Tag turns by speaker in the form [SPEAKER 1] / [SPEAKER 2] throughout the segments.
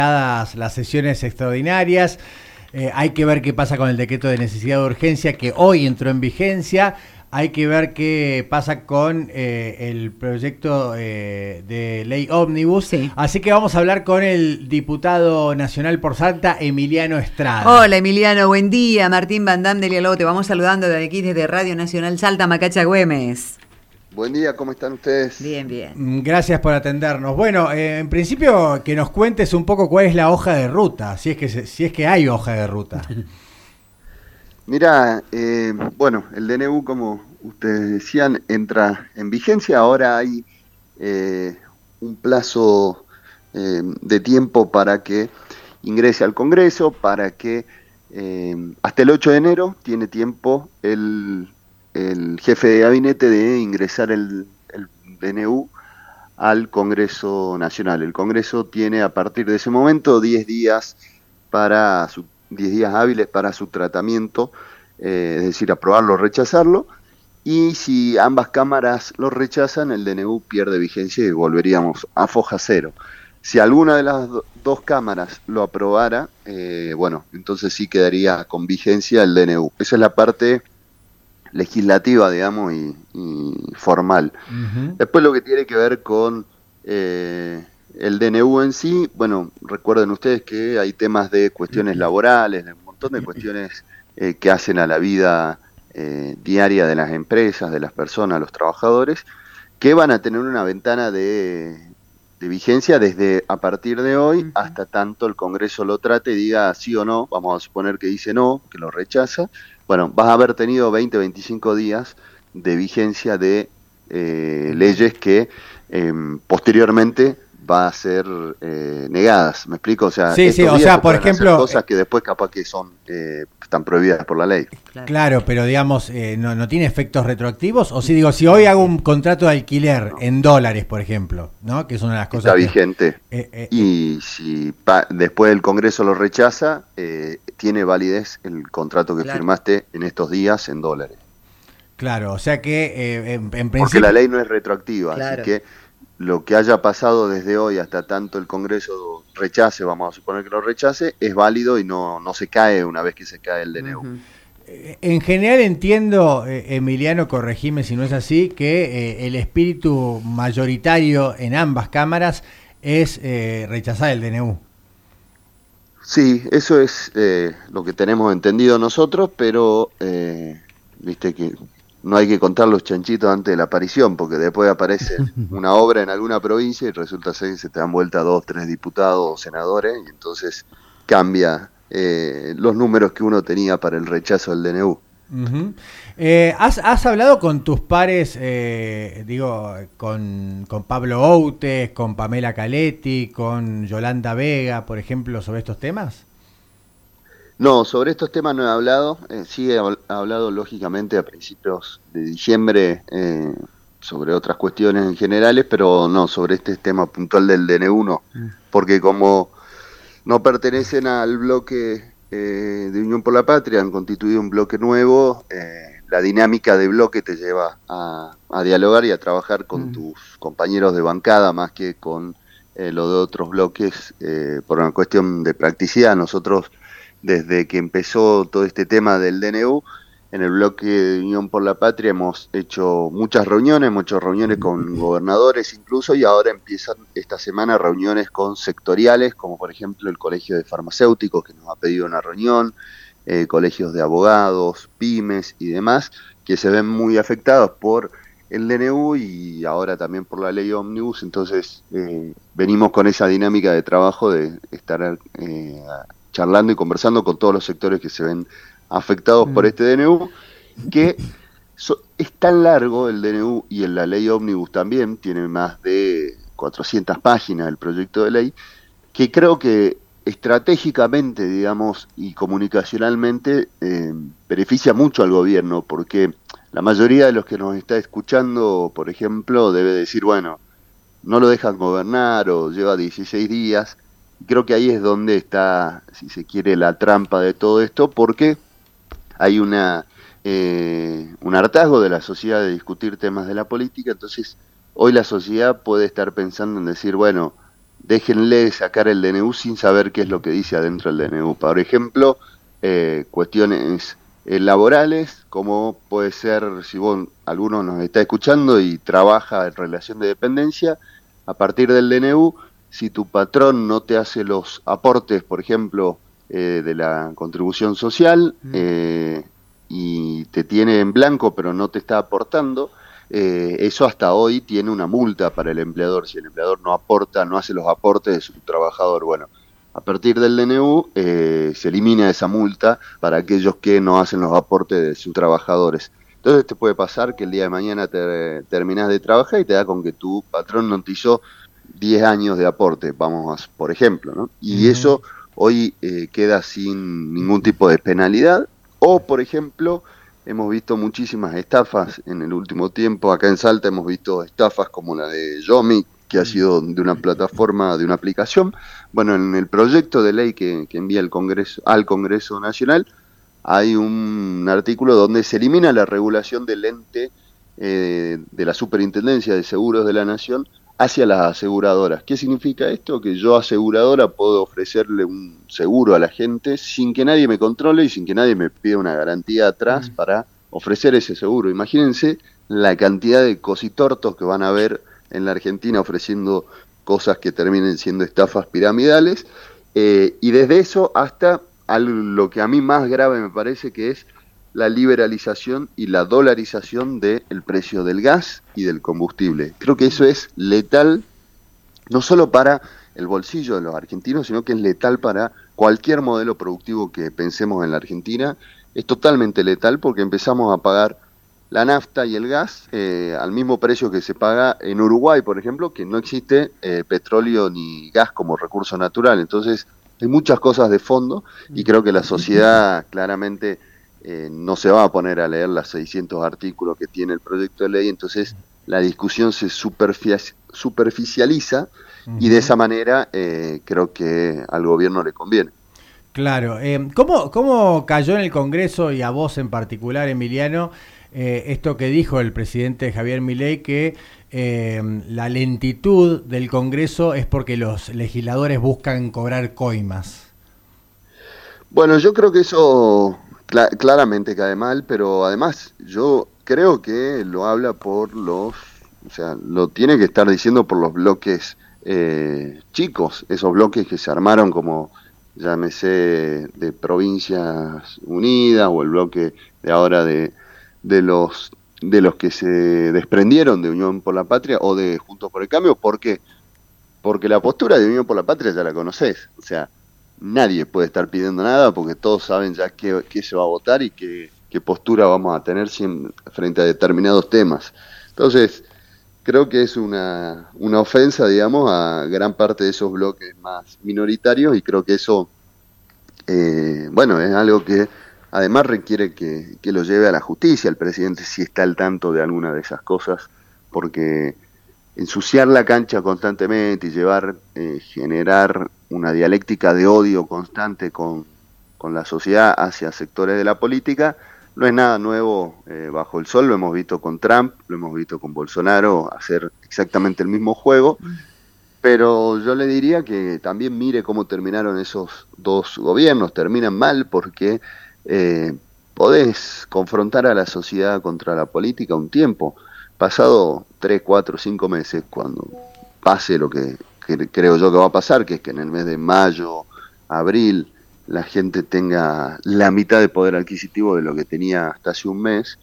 [SPEAKER 1] las sesiones extraordinarias. Hay que ver qué pasa con el decreto de necesidad de urgencia que hoy entró en vigencia. Hay que ver qué pasa con el proyecto de ley ómnibus.
[SPEAKER 2] Sí.
[SPEAKER 1] Así que vamos a hablar con el diputado nacional por Salta, Emiliano Estrada.
[SPEAKER 2] Hola Emiliano, buen día. Martín Bandam de Lialobo, te vamos saludando de aquí desde Radio Nacional Salta, Macacha Güemes.
[SPEAKER 3] Buen día, ¿cómo están ustedes?
[SPEAKER 2] Bien, bien.
[SPEAKER 1] Gracias por atendernos. Bueno, en principio que nos cuentes un poco cuál es la hoja de ruta, si es que hay hoja de ruta.
[SPEAKER 3] Mira, bueno, el DNU, como ustedes decían, entra en vigencia. Ahora hay un plazo de tiempo para que ingrese al Congreso, para que hasta el 8 de enero tiene tiempo el jefe de gabinete de ingresar el DNU al Congreso Nacional. El Congreso tiene a partir de ese momento 10 días hábiles para su tratamiento, es decir, aprobarlo o rechazarlo, y si ambas cámaras lo rechazan, el DNU pierde vigencia y volveríamos a foja cero. Si alguna de las dos cámaras lo aprobara, bueno, entonces sí quedaría con vigencia el DNU. Esa es la parte legislativa, digamos, y formal.
[SPEAKER 1] Uh-huh.
[SPEAKER 3] Después lo que tiene que ver con el DNU en sí, bueno, recuerden ustedes que hay temas de cuestiones laborales, de un montón de cuestiones que hacen a la vida diaria de las empresas, de las personas, los trabajadores, que van a tener una ventana de vigencia desde a partir de hoy hasta tanto el Congreso lo trate y diga sí o no. Vamos a suponer que dice no, que lo rechaza. Bueno, vas a haber tenido 20, 25 días de vigencia de leyes que posteriormente va a ser negadas. ¿Me explico? O sea,
[SPEAKER 1] sí, o sea, por ejemplo,
[SPEAKER 3] cosas que después capaz que están prohibidas por la ley.
[SPEAKER 1] Claro, pero digamos, no tiene efectos retroactivos. O si digo, si hoy hago un contrato de alquiler en dólares, por ejemplo, ¿no? Que es una de las cosas
[SPEAKER 3] está vigente. Y si después el Congreso lo rechaza, tiene validez el contrato que firmaste en estos días en dólares.
[SPEAKER 1] Claro, o sea que en principio...
[SPEAKER 3] Porque la ley no es retroactiva, así que lo que haya pasado desde hoy hasta tanto el Congreso rechace, vamos a suponer que lo rechace, es válido y no se cae una vez que se cae el DNU.
[SPEAKER 1] Uh-huh. En general entiendo, Emiliano, corregime si no es así, que el espíritu mayoritario en ambas cámaras es rechazar el DNU.
[SPEAKER 3] Sí, eso es lo que tenemos entendido nosotros, pero viste que no hay que contar los chanchitos antes de la aparición, porque después aparece una obra en alguna provincia y resulta ser que se te dan vuelta 2, 3 diputados o senadores, y entonces cambia los números que uno tenía para el rechazo del DNU.
[SPEAKER 1] Uh-huh. ¿Has hablado con tus pares, con Pablo Outes, con Pamela Caletti, con Yolanda Vega, por ejemplo, sobre estos temas?
[SPEAKER 3] No, sobre estos temas no he hablado. Sí he hablado, lógicamente, a principios de diciembre sobre otras cuestiones en generales, pero no, sobre este tema puntual del DNU no. Porque como no pertenecen al bloque de Unión por la Patria, han constituido un bloque nuevo, la dinámica de bloque te lleva a dialogar y a trabajar con tus compañeros de bancada más que con lo de otros bloques por una cuestión de practicidad. Nosotros, desde que empezó todo este tema del DNU, en el bloque de Unión por la Patria hemos hecho muchas reuniones con gobernadores incluso, y ahora empiezan esta semana reuniones con sectoriales, como por ejemplo el Colegio de Farmacéuticos, que nos ha pedido una reunión, colegios de abogados, pymes y demás, que se ven muy afectados por el DNU y ahora también por la ley ómnibus. Entonces venimos con esa dinámica de trabajo de estar charlando y conversando con todos los sectores que se ven afectados por este DNU, que es tan largo el DNU, y en la ley ómnibus también tiene más de 400 páginas el proyecto de ley, que creo que estratégicamente, digamos, y comunicacionalmente beneficia mucho al gobierno, porque la mayoría de los que nos está escuchando, por ejemplo, debe decir, bueno, no lo dejan gobernar o lleva 16 días. Creo que ahí es donde está, si se quiere, la trampa de todo esto, porque hay un hartazgo de la sociedad de discutir temas de la política. Entonces hoy la sociedad puede estar pensando en decir, bueno, déjenle sacar el DNU sin saber qué es lo que dice adentro del DNU. Por ejemplo, cuestiones laborales, como puede ser, si alguno nos está escuchando y trabaja en relación de dependencia, a partir del DNU, si tu patrón no te hace los aportes, por ejemplo, de la contribución social, y te tiene en blanco pero no te está aportando, eso hasta hoy tiene una multa para el empleador. Si el empleador no aporta, no hace los aportes de su trabajador, bueno, a partir del DNU se elimina esa multa para aquellos que no hacen los aportes de sus trabajadores. Entonces te puede pasar que el día de mañana terminás de trabajar y te da con que tu patrón no te hizo 10 años de aporte, vamos, por ejemplo, ¿no? Y eso hoy queda sin ningún tipo de penalidad. O, por ejemplo, hemos visto muchísimas estafas en el último tiempo. Acá en Salta hemos visto estafas como la de Yomi, que ha sido de una plataforma, de una aplicación. Bueno, en el proyecto de ley que envía el Congreso, al Congreso Nacional, hay un artículo donde se elimina la regulación del ente de la Superintendencia de Seguros de la Nación hacia las aseguradoras. ¿Qué significa esto? Que yo, aseguradora, puedo ofrecerle un seguro a la gente sin que nadie me controle y sin que nadie me pida una garantía atrás para ofrecer ese seguro. Imagínense la cantidad de cositortos que van a haber en la Argentina ofreciendo cosas que terminen siendo estafas piramidales, y desde eso hasta lo que a mí más grave me parece, que es la liberalización y la dolarización del precio del gas y del combustible. Creo que eso es letal, no solo para el bolsillo de los argentinos, sino que es letal para cualquier modelo productivo que pensemos en la Argentina. Es totalmente letal porque empezamos a pagar la nafta y el gas al mismo precio que se paga en Uruguay, por ejemplo, que no existe petróleo ni gas como recurso natural. Entonces, hay muchas cosas de fondo y creo que la sociedad claramente no se va a poner a leer los 600 artículos que tiene el proyecto de ley. Entonces, la discusión se superficializa y de esa manera creo que al gobierno le conviene.
[SPEAKER 1] Claro. ¿Cómo cayó en el Congreso, y a vos en particular, Emiliano, esto que dijo el presidente Javier Milei, que la lentitud del Congreso es porque los legisladores buscan cobrar coimas?
[SPEAKER 3] Bueno, yo creo que eso claramente cae mal, pero además yo creo que lo habla o sea, lo tiene que estar diciendo por los bloques chicos, esos bloques que se armaron como, llámese, de Provincias Unidas, o el bloque de ahora de los que se desprendieron de Unión por la Patria o de Juntos por el Cambio. ¿Por qué? Porque la postura de Unión por la Patria ya la conocés, o sea, nadie puede estar pidiendo nada porque todos saben ya qué se va a votar y qué postura vamos a tener frente a determinados temas. Entonces, creo que es una ofensa, digamos, a gran parte de esos bloques más minoritarios, y creo que eso, bueno, es algo que además requiere que lo lleve a la justicia el presidente, si está al tanto de alguna de esas cosas, porque ensuciar la cancha constantemente y generar una dialéctica de odio constante con la sociedad hacia sectores de la política no es nada nuevo bajo el sol. Lo hemos visto con Trump, lo hemos visto con Bolsonaro hacer exactamente el mismo juego, pero yo le diría que también mire cómo terminaron esos dos gobiernos. Terminan mal porque podés confrontar a la sociedad contra la política un tiempo. Pasado 3, 4, 5 meses, cuando pase lo que creo yo que va a pasar, que es que en el mes de mayo, abril, la gente tenga la mitad de poder adquisitivo de lo que tenía hasta hace un mes,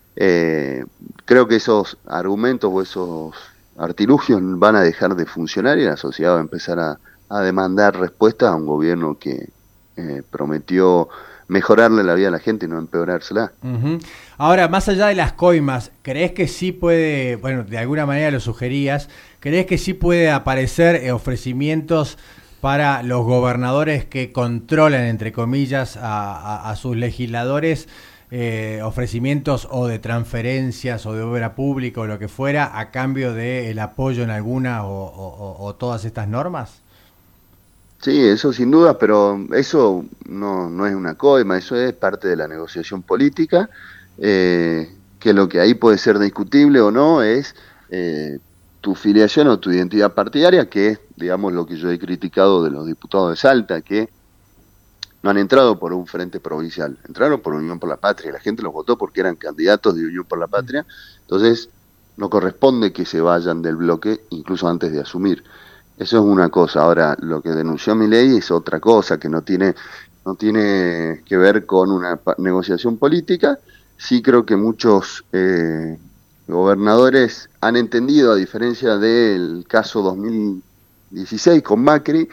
[SPEAKER 3] creo que esos argumentos o esos artilugios van a dejar de funcionar y la sociedad va a empezar a demandar respuestas a un gobierno que prometió mejorarle la vida a la gente y no empeorársela.
[SPEAKER 1] Ahora, más allá de las coimas, ¿creés que sí puede, bueno, de alguna manera lo sugerías, creés que sí puede aparecer ofrecimientos para los gobernadores que controlan, entre comillas, a sus legisladores, ofrecimientos o de transferencias o de obra pública o lo que fuera, a cambio del apoyo en alguna o todas estas normas?
[SPEAKER 3] Sí, eso sin duda, pero eso no es una coima, eso es parte de la negociación política, que lo que ahí puede ser discutible o no es tu filiación o tu identidad partidaria, que es, digamos, lo que yo he criticado de los diputados de Salta, que no han entrado por un frente provincial, entraron por Unión por la Patria, la gente los votó porque eran candidatos de Unión por la Patria, entonces no corresponde que se vayan del bloque incluso antes de asumir. Eso es una cosa. Ahora, lo que denunció Milei es otra cosa, que no tiene que ver con una negociación política. Sí creo que muchos gobernadores han entendido, a diferencia del caso 2016 con Macri,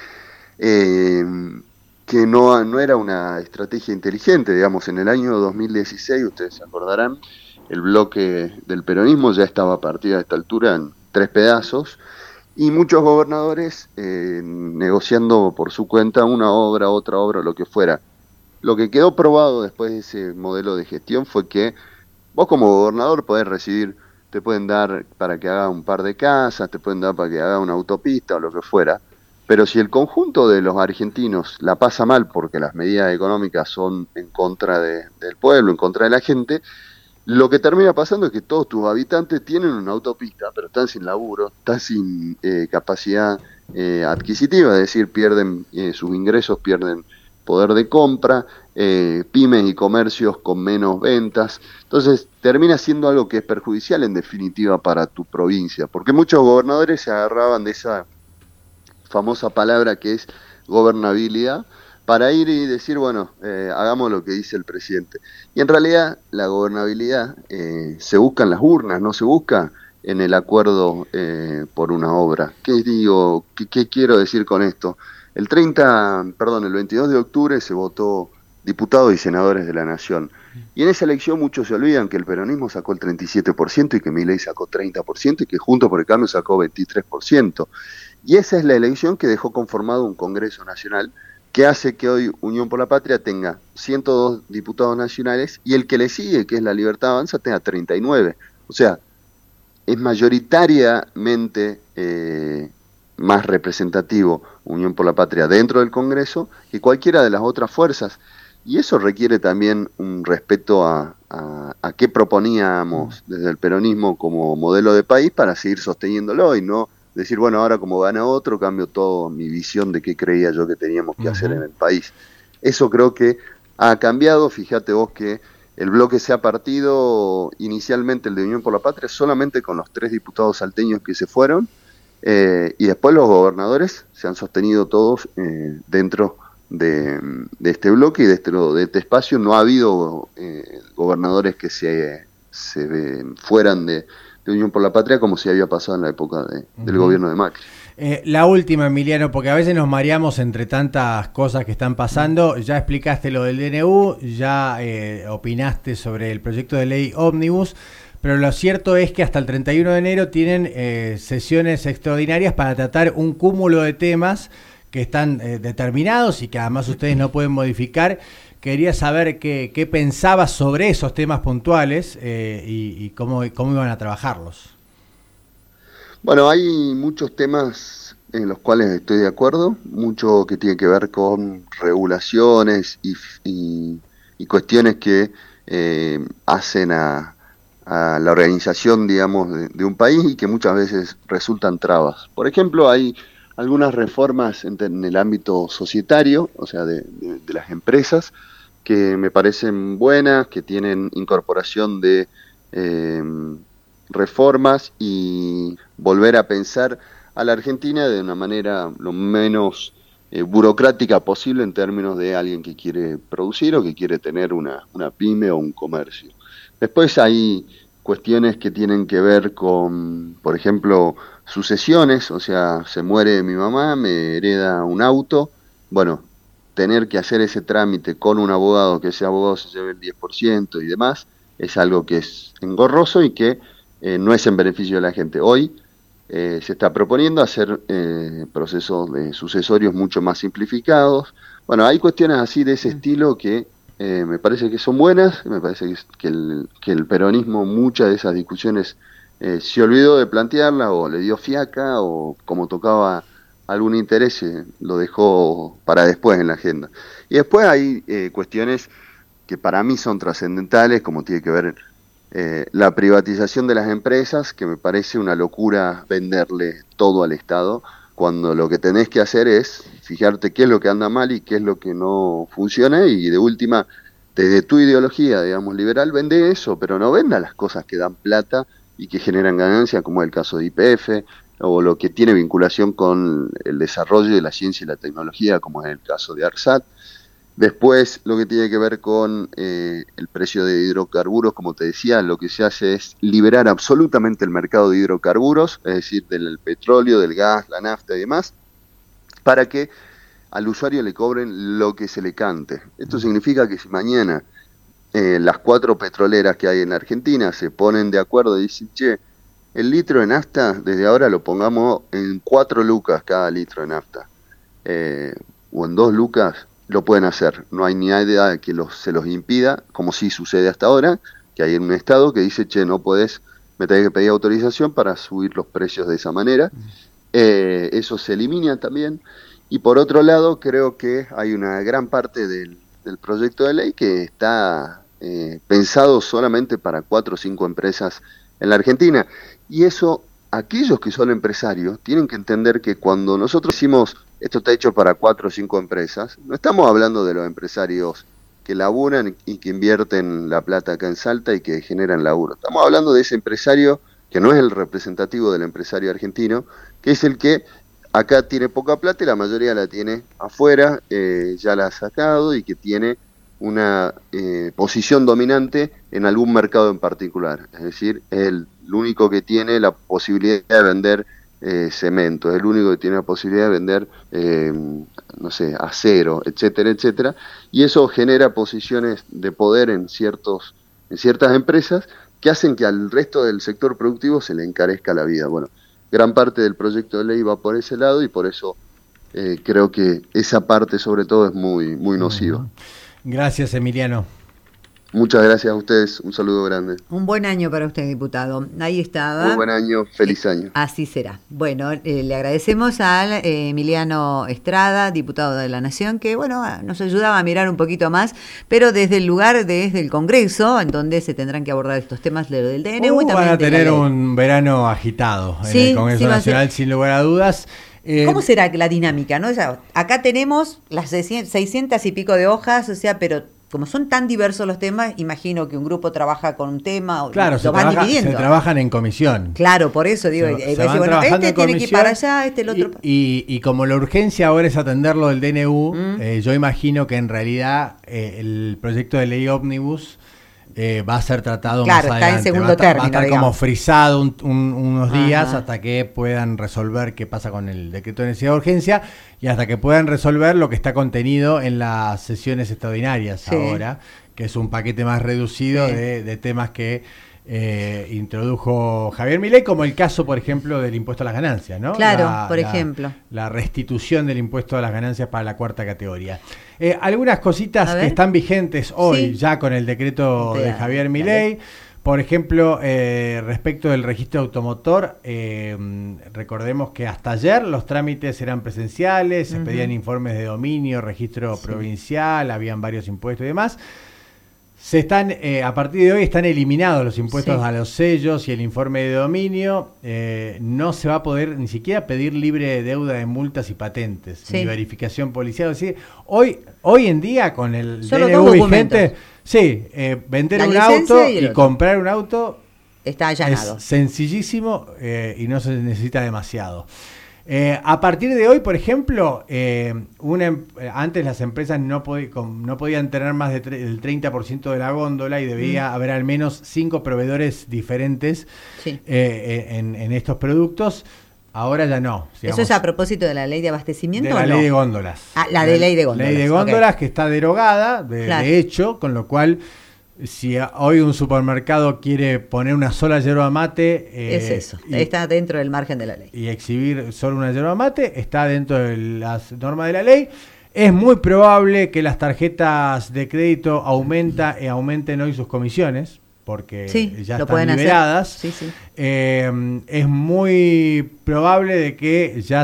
[SPEAKER 3] que no era una estrategia inteligente. Digamos, en el año 2016, ustedes se acordarán, el bloque del peronismo ya estaba partido a esta altura en 3 pedazos, y muchos gobernadores negociando por su cuenta una obra, otra obra, lo que fuera. Lo que quedó probado después de ese modelo de gestión fue que vos como gobernador podés recibir, te pueden dar para que haga un par de casas, te pueden dar para que haga una autopista o lo que fuera, pero si el conjunto de los argentinos la pasa mal porque las medidas económicas son en contra del pueblo, en contra de la gente, lo que termina pasando es que todos tus habitantes tienen una autopista, pero están sin laburo, están sin capacidad adquisitiva, es decir, pierden sus ingresos, pierden poder de compra, pymes y comercios con menos ventas. Entonces termina siendo algo que es perjudicial en definitiva para tu provincia, porque muchos gobernadores se agarraban de esa famosa palabra que es gobernabilidad, para ir y decir, bueno, hagamos lo que dice el presidente. Y en realidad la gobernabilidad se busca en las urnas, no se busca en el acuerdo por una obra. ¿Qué digo? ¿Qué quiero decir con esto? El 22 de octubre se votó diputados y senadores de la Nación. Y en esa elección muchos se olvidan que el peronismo sacó el 37% y que Milei sacó 30% y que Juntos por el Cambio sacó 23%. Y esa es la elección que dejó conformado un Congreso Nacional que hace que hoy Unión por la Patria tenga 102 diputados nacionales y el que le sigue, que es La Libertad Avanza, tenga 39. O sea, es mayoritariamente más representativo Unión por la Patria dentro del Congreso que cualquiera de las otras fuerzas. Y eso requiere también un respeto a qué proponíamos desde el peronismo como modelo de país para seguir sosteniéndolo y no decir, bueno, ahora como gana otro, cambio todo mi visión de qué creía yo que teníamos que hacer en el país. Eso creo que ha cambiado. Fíjate vos que el bloque se ha partido inicialmente, el de Unión por la Patria, solamente con los 3 diputados salteños que se fueron, y después los gobernadores se han sostenido todos dentro de este bloque y de este espacio. No ha habido gobernadores que se fueran de Unión por la Patria como si había pasado en la época del gobierno de Macri.
[SPEAKER 1] La última, Emiliano, porque a veces nos mareamos entre tantas cosas que están pasando. Ya explicaste lo del DNU, ya opinaste sobre el proyecto de ley Ómnibus, pero lo cierto es que hasta el 31 de enero tienen sesiones extraordinarias para tratar un cúmulo de temas que están determinados y que además ustedes no pueden modificar. Quería saber qué pensabas sobre esos temas puntuales y cómo iban a trabajarlos.
[SPEAKER 3] Bueno, hay muchos temas en los cuales estoy de acuerdo, mucho que tiene que ver con regulaciones y cuestiones que hacen a la organización, digamos, de un país y que muchas veces resultan trabas. Por ejemplo, hay algunas reformas en el ámbito societario, o sea, de las empresas, que me parecen buenas, que tienen incorporación de reformas y volver a pensar a la Argentina de una manera lo menos burocrática posible en términos de alguien que quiere producir o que quiere tener una pyme o un comercio. Después hay cuestiones que tienen que ver con, por ejemplo, sucesiones, o sea, se muere mi mamá, me hereda un auto, bueno, tener que hacer ese trámite con un abogado, que ese abogado se lleve el 10% y demás, es algo que es engorroso y que no es en beneficio de la gente. Hoy se está proponiendo hacer procesos de sucesorios mucho más simplificados. Bueno, hay cuestiones así de ese estilo que me parece que son buenas, me parece que el peronismo, muchas de esas discusiones se olvidó de plantearla o le dio fiaca o como tocaba algún interés lo dejó para después en la agenda. Y después hay cuestiones que para mí son trascendentales, como tiene que ver La privatización de las empresas, que me parece una locura venderle todo al Estado, cuando lo que tenés que hacer es fijarte qué es lo que anda mal y qué es lo que no funciona, y de última, desde tu ideología, digamos, liberal, vende eso, pero no venda las cosas que dan plata y que generan ganancia, como es el caso de YPF, o lo que tiene vinculación con el desarrollo de la ciencia y la tecnología, como es el caso de ARSAT. Después, lo que tiene que ver con el precio de hidrocarburos, como te decía, lo que se hace es liberar absolutamente el mercado de hidrocarburos, es decir, del petróleo, del gas, la nafta y demás, para que al usuario le cobren lo que se le cante. Esto significa que si mañana las 4 petroleras que hay en Argentina se ponen de acuerdo y dicen, che, el litro de nafta desde ahora lo pongamos en 4 lucas cada litro de nafta, o en 2 lucas, lo pueden hacer. No hay ni idea que se los impida, como sí sucede hasta ahora, que hay un estado que dice, che, no podés, me tenés que pedir autorización para subir los precios de esa manera. Eso se elimina también. Y por otro lado, creo que hay una gran parte del proyecto de ley que está pensado solamente para 4 o 5 empresas en la Argentina. Y eso, aquellos que son empresarios tienen que entender que cuando nosotros decimos esto está hecho para 4 o 5 empresas, no estamos hablando de los empresarios que laburan y que invierten la plata acá en Salta y que generan laburo. Estamos hablando de ese empresario que no es el representativo del empresario argentino, que es el que acá tiene poca plata y la mayoría la tiene afuera, ya la ha sacado, y que tiene una posición dominante en algún mercado en particular. Es decir, es el único que tiene la posibilidad de vender cemento, es el único que tiene la posibilidad de vender, no sé, acero, etcétera, etcétera. Y eso genera posiciones de poder en ciertas empresas que hacen que al resto del sector productivo se le encarezca la vida. Bueno, gran parte del proyecto de ley va por ese lado y por eso creo que esa parte sobre todo es muy, muy nociva.
[SPEAKER 1] Gracias, Emiliano.
[SPEAKER 3] Muchas gracias a ustedes, un saludo grande.
[SPEAKER 2] Un buen año para usted, diputado. Ahí estaba.
[SPEAKER 3] Muy buen año, feliz año.
[SPEAKER 2] Así será. Bueno, le agradecemos al Emiliano Estrada, diputado de la Nación, que bueno, nos ayudaba a mirar un poquito más, pero desde el lugar, desde el Congreso, en donde se tendrán que abordar estos temas del DNU y también
[SPEAKER 1] van a tener
[SPEAKER 2] de
[SPEAKER 1] un verano agitado en el Congreso Nacional, sin lugar a dudas.
[SPEAKER 2] ¿Cómo será la dinámica, no? O sea, acá tenemos las 600 y pico de hojas, o sea, pero como son tan diversos los temas, imagino que un grupo trabaja con un tema,
[SPEAKER 1] claro,
[SPEAKER 2] lo van dividiendo.
[SPEAKER 1] Se trabajan en comisión.
[SPEAKER 2] Claro, por eso digo, bueno, este tiene que ir para allá, este el otro.
[SPEAKER 1] Y como la urgencia ahora es atenderlo del DNU, yo imagino que en realidad el proyecto de ley ómnibus va a ser tratado más adelante. Está en
[SPEAKER 2] segundo término,
[SPEAKER 1] va a estar como frisado unos días hasta que puedan resolver qué pasa con el decreto de necesidad de urgencia y hasta que puedan resolver lo que está contenido en las sesiones extraordinarias ahora, que es un paquete más reducido de temas que introdujo Javier Milei, como el caso, por ejemplo, del impuesto a las ganancias, ¿no?
[SPEAKER 2] Claro, por ejemplo.
[SPEAKER 1] La restitución del impuesto a las ganancias para la 4ª categoría. Algunas cositas que están vigentes hoy ya con el decreto de Javier Milei. Por ejemplo, respecto del registro automotor, recordemos que hasta ayer los trámites eran presenciales, se pedían informes de dominio, registro provincial, habían varios impuestos y demás. A partir de hoy están eliminados los impuestos a los sellos y el informe de dominio. No se va a poder ni siquiera pedir libre deuda de multas y patentes, ni verificación policial. ¿Sí? Hoy en día, con el DNU vigente, vender un auto y comprar un auto
[SPEAKER 2] está allanado.
[SPEAKER 1] Es sencillísimo y no se necesita demasiado. A partir de hoy, por ejemplo, antes las empresas no podían tener más del 30% de la góndola y debía haber al menos 5 proveedores diferentes en estos productos. Ahora ya no. Digamos,
[SPEAKER 2] ¿eso es a propósito de la ley de abastecimiento
[SPEAKER 1] de la ley de góndolas?
[SPEAKER 2] La de ley de góndolas.
[SPEAKER 1] Ley de góndolas que está derogada, de hecho, con lo cual, si hoy un supermercado quiere poner una sola yerba mate...
[SPEAKER 2] es eso, está dentro del margen de la ley.
[SPEAKER 1] Y exhibir solo una yerba mate, está dentro de las normas de la ley. Es muy probable que las tarjetas de crédito aumenten hoy sus comisiones, porque ya están liberadas. Es muy probable de que ya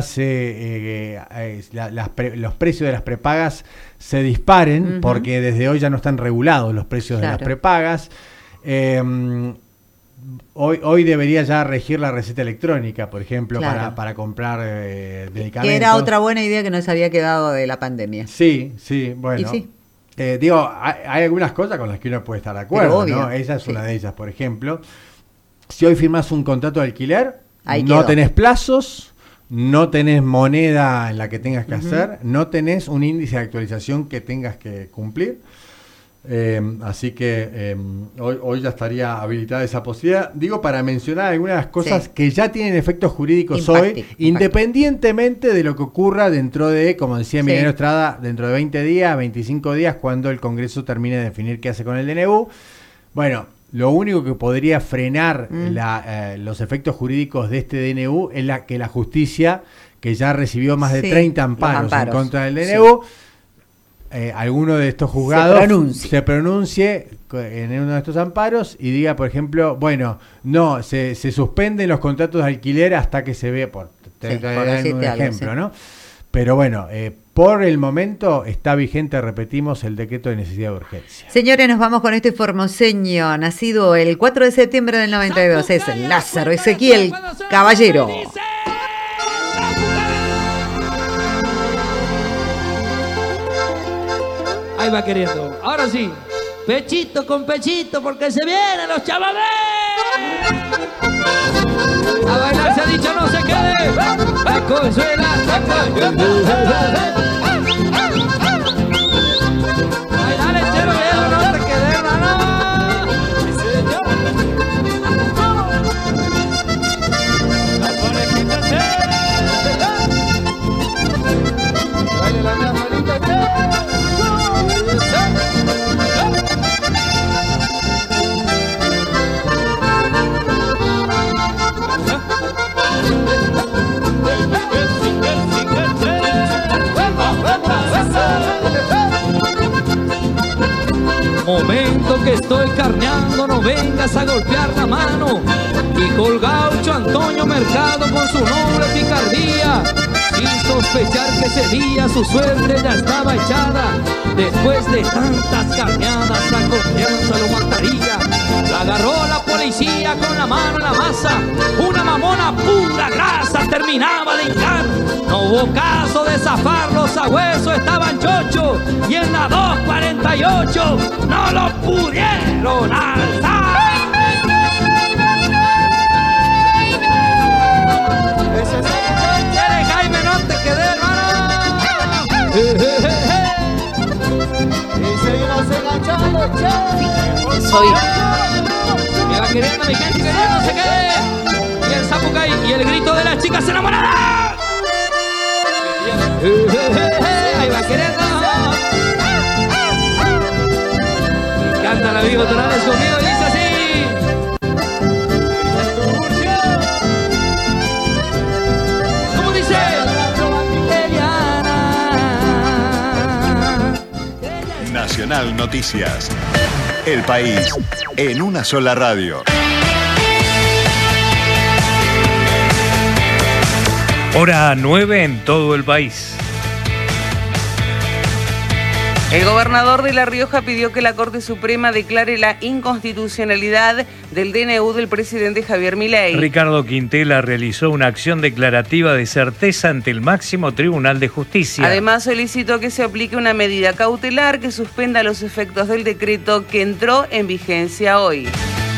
[SPEAKER 1] los precios de las prepagas se disparen, porque desde hoy ya no están regulados los precios de las prepagas. Hoy debería ya regir la receta electrónica, por ejemplo,
[SPEAKER 2] Claro.
[SPEAKER 1] para comprar medicamentos.
[SPEAKER 2] Que era otra buena idea que nos había quedado de la pandemia.
[SPEAKER 1] Sí, bueno.
[SPEAKER 2] Y sí.
[SPEAKER 1] Digo, hay algunas cosas con las que uno puede estar de acuerdo,
[SPEAKER 2] Pero
[SPEAKER 1] ¿no?
[SPEAKER 2] obvio,
[SPEAKER 1] Esa es
[SPEAKER 2] sí.
[SPEAKER 1] una de ellas, por ejemplo. Si hoy firmás un contrato de alquiler,
[SPEAKER 2] Ahí
[SPEAKER 1] no
[SPEAKER 2] quedó.
[SPEAKER 1] tenés plazos, no tenés moneda en la que tengas que hacer, no tenés un índice de actualización que tengas que cumplir. Así que hoy ya estaría habilitada esa posibilidad. Digo, para mencionar algunas cosas
[SPEAKER 2] Sí.
[SPEAKER 1] que ya tienen efectos jurídicos
[SPEAKER 2] Impacti.
[SPEAKER 1] hoy, independientemente de lo que ocurra dentro de, como decía
[SPEAKER 2] Sí.
[SPEAKER 1] Emiliano Estrada, dentro de 20 días, 25 días, cuando el Congreso termine de definir qué hace con el DNU. Bueno, lo único que podría frenar los efectos jurídicos de este DNU es que la justicia, que ya recibió más de
[SPEAKER 2] Sí,
[SPEAKER 1] 30
[SPEAKER 2] los
[SPEAKER 1] amparos en
[SPEAKER 2] amparos.
[SPEAKER 1] contra del DNU, alguno de estos juzgados se pronuncie en uno de estos amparos y diga, por ejemplo, bueno, no, se suspenden los contratos de alquiler hasta que se vea, por
[SPEAKER 2] decirte
[SPEAKER 1] un
[SPEAKER 2] algo,
[SPEAKER 1] ejemplo,
[SPEAKER 2] sí.
[SPEAKER 1] ¿no? Pero bueno, por el momento está vigente, repetimos, el decreto de necesidad de urgencia.
[SPEAKER 2] Señores, nos vamos con este formoseño, nacido el 4 de septiembre del 92. Es Lázaro Ezequiel Caballero.
[SPEAKER 4] Ahí va queriendo. Ahora sí. Pechito con pechito porque se vienen los chavales. A bailar se ha dicho no se quede. La consuela. Ay, dale, chero viejo, no te quedes, hermano. La conejita se. Dale la llamadita que. Momento que estoy carneando, no vengas a golpear la mano. Dijo el gaucho Antonio Mercado con su noble picardía, sin sospechar que ese día su suerte ya estaba echada. Después de tantas carneadas, la confianza lo mataría. La agarró la policía con la mano en la masa. Una mamona pura grasa terminaba de hincar. No hubo caso de zafarlos, a hueso estaban chocho. Y en la 248 no lo pudieron alzar. Eres Jaime, no te quedé, hermano. Y seguimos enganchando, che.
[SPEAKER 2] Soy.
[SPEAKER 4] Me va queriendo mi gente, que yo no sé qué. Y el sapo cae y el grito de las chicas enamoradas. Ahí va queriendo. Y canta la viva Tonales conmigo y dice así. ¿Cómo dice?
[SPEAKER 5] Nacional Noticias. El país en una sola radio.
[SPEAKER 6] Hora 9 en todo el país.
[SPEAKER 7] El gobernador de La Rioja pidió que la Corte Suprema declare la inconstitucionalidad del DNU del presidente Javier Milei.
[SPEAKER 6] Ricardo Quintela realizó una acción declarativa de certeza ante el máximo Tribunal de Justicia.
[SPEAKER 7] Además, solicitó que se aplique una medida cautelar que suspenda los efectos del decreto que entró en vigencia hoy.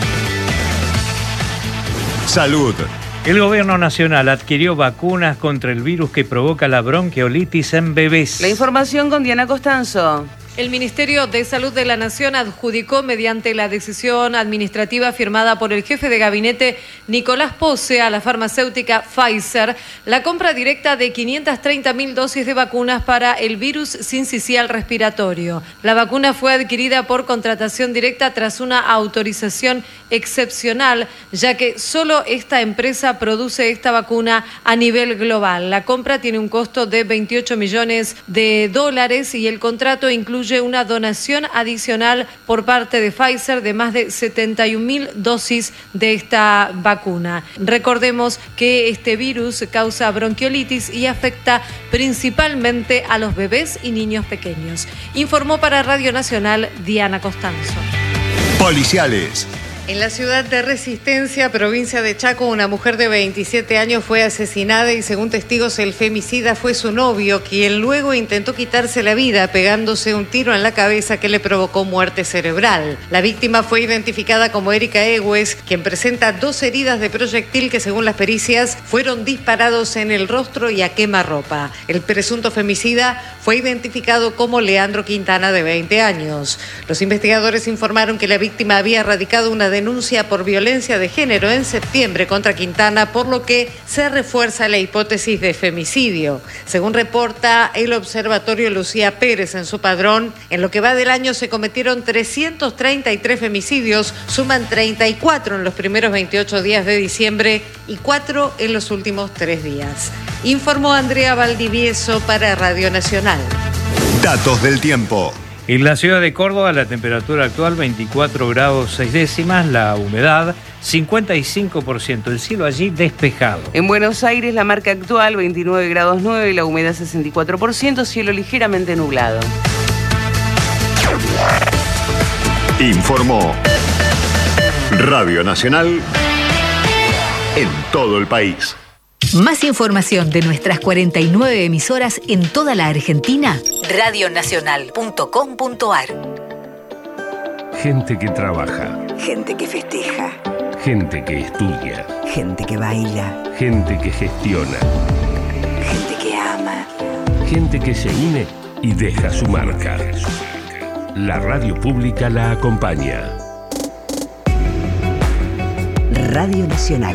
[SPEAKER 5] Salud.
[SPEAKER 6] El gobierno nacional adquirió vacunas contra el virus que provoca la bronquiolitis en bebés.
[SPEAKER 7] La información con Diana Costanzo.
[SPEAKER 8] El Ministerio de Salud de la Nación adjudicó mediante la decisión administrativa firmada por el jefe de gabinete Nicolás Pose a la farmacéutica Pfizer la compra directa de 530.000 dosis de vacunas para el virus sincicial respiratorio. La vacuna fue adquirida por contratación directa tras una autorización excepcional, ya que solo esta empresa produce esta vacuna a nivel global. La compra tiene un costo de $28 millones y el contrato incluye una donación adicional por parte de Pfizer de más de 71.000 dosis de esta vacuna. Recordemos que este virus causa bronquiolitis y afecta principalmente a los bebés y niños pequeños. Informó para Radio Nacional Diana Costanzo.
[SPEAKER 5] Policiales.
[SPEAKER 8] En la ciudad de Resistencia, provincia de Chaco, una mujer de 27 años fue asesinada y según testigos el femicida fue su novio, quien luego intentó quitarse la vida pegándose un tiro en la cabeza que le provocó muerte cerebral. La víctima fue identificada como Erika Egues, quien presenta 2 heridas de proyectil que según las pericias fueron disparados en el rostro y a quemarropa. El presunto femicida fue identificado como Leandro Quintana, de 20 años. Los investigadores informaron que la víctima había radicado una denuncia por violencia de género en septiembre contra Quintana, por lo que se refuerza la hipótesis de femicidio. Según reporta el Observatorio Lucía Pérez en su padrón, en lo que va del año se cometieron 333 femicidios, suman 34 en los primeros 28 días de diciembre y 4 en los últimos 3 días. Informó Andrea Valdivieso para Radio Nacional.
[SPEAKER 5] Datos del tiempo.
[SPEAKER 6] En la ciudad de Córdoba, la temperatura actual 24 grados 6 décimas, la humedad 55%, el cielo allí despejado.
[SPEAKER 7] En Buenos Aires, la marca actual 29 grados 9, la humedad 64%, cielo ligeramente nublado.
[SPEAKER 5] Informó Radio Nacional en todo el país.
[SPEAKER 9] Más información de nuestras 49 emisoras en toda la Argentina, radionacional.com.ar.
[SPEAKER 10] Gente que trabaja.
[SPEAKER 11] Gente que festeja.
[SPEAKER 10] Gente que estudia.
[SPEAKER 11] Gente que baila.
[SPEAKER 10] Gente que gestiona.
[SPEAKER 11] Gente que ama.
[SPEAKER 10] Gente que se une y deja su marca. La radio pública la acompaña.
[SPEAKER 11] Radio Nacional.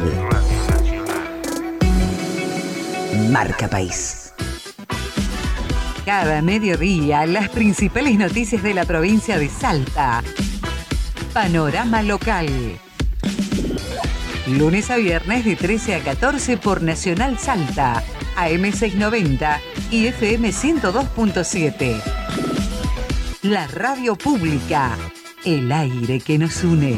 [SPEAKER 11] Marca País.
[SPEAKER 2] Cada mediodía, las principales noticias de la provincia de Salta. Panorama local. Lunes a viernes de 13 a 14 por Nacional Salta, AM 690 y FM 102.7. La radio pública, el aire que nos une.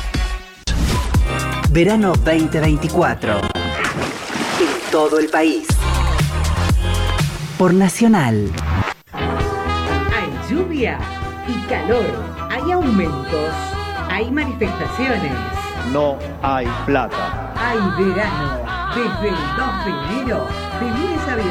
[SPEAKER 11] Verano 2024. En todo el país. Por Nacional.
[SPEAKER 12] Hay lluvia y calor. Hay aumentos. Hay manifestaciones.
[SPEAKER 13] No hay plata.
[SPEAKER 12] Hay verano. Desde el 2 de enero, de lunes a viernes.